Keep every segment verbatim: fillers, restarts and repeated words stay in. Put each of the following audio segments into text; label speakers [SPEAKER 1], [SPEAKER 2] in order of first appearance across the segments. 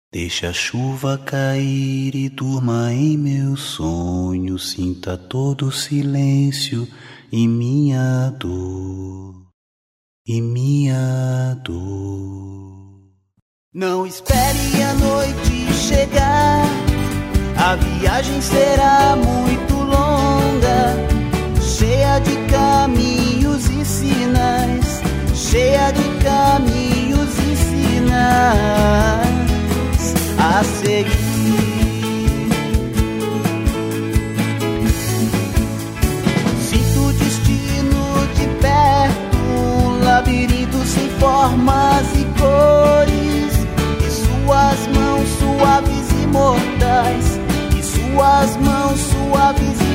[SPEAKER 1] Deixa a chuva cair e durma em meu sonho, sinta todo o silêncio e minha dor, e minha dor. Não espere a noite chegar, a viagem será muito longa, cheia de caminhos e sinais, cheia de caminhos e sinais a seguir. Sinto o destino de perto, um labirinto sem formas e cores, e suas mãos suaves e mortais, e suas mãos suaves e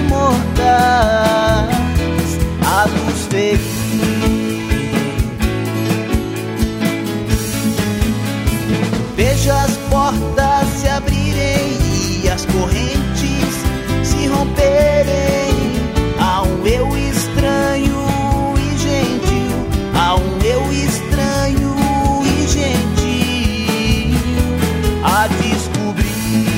[SPEAKER 1] mortais a nos ferir. Veja as portas se abrirem e as correntes se romperem. Há um eu estranho e gentil, há um eu estranho e gentil a descobrir.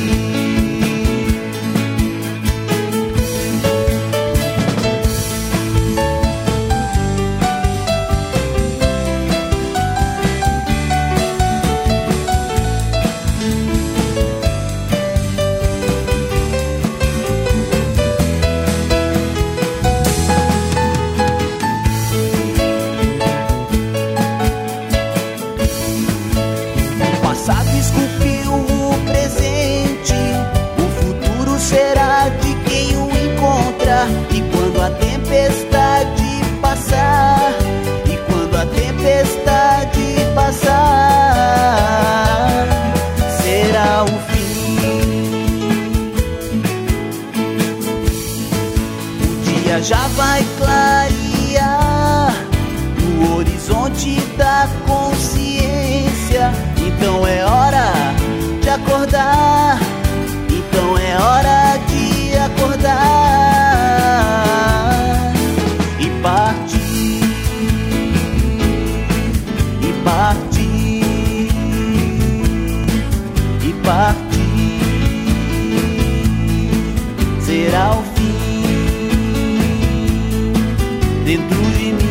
[SPEAKER 1] E quando a tempestade passar, e quando a tempestade passar, será o fim. O dia já vai clarear no horizonte da consciência. Então é hora de acordar, então é hora de acordar e partir, e partir, e partir. Será o fim dentro de mim.